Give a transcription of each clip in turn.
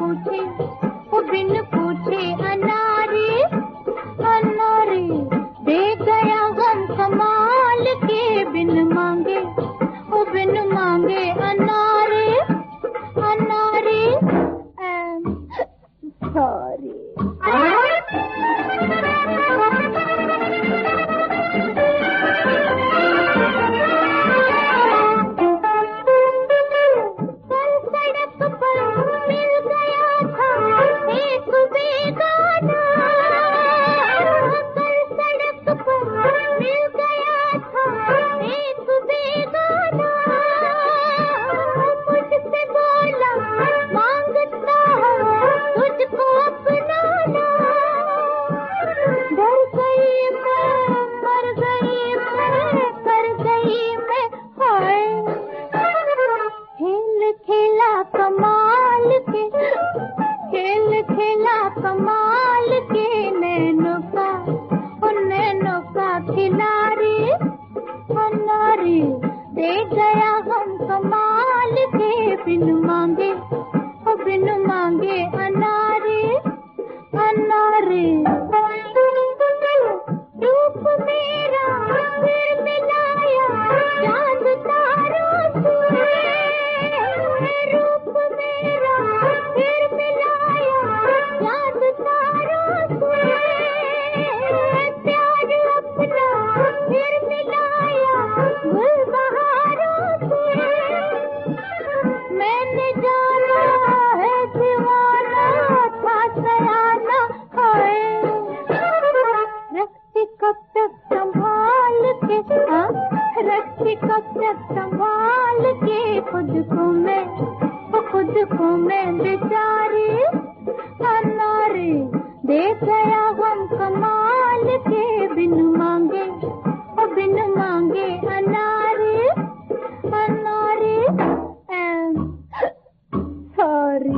पूछे वो बिन पूछे अनारे अनारे दे गया गम कमाल के बिन मांगे वो बिन मांगे अनारे अनारे सॉरी कमाल के नैनों का खिलाड़ी अनारी दे गया हम कमाल के बिन मांगे अनारी अनारी रूप मेरा फिर मिलाया चांद तारों से रूप मेरा फिर मिलाया चांद तारों से प्यार अपना फिर मिलाया गुल बहारों से मैंने जाना है दीवाना था सयाना है रखती कब तक संभाल के रखती कब तक संभाल के खुद को मैं बेचारी अनारी दे गया हम कमाल के बिन मांगे अनारी अनारी सॉरी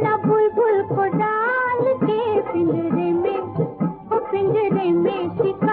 पिंजरे में शिकार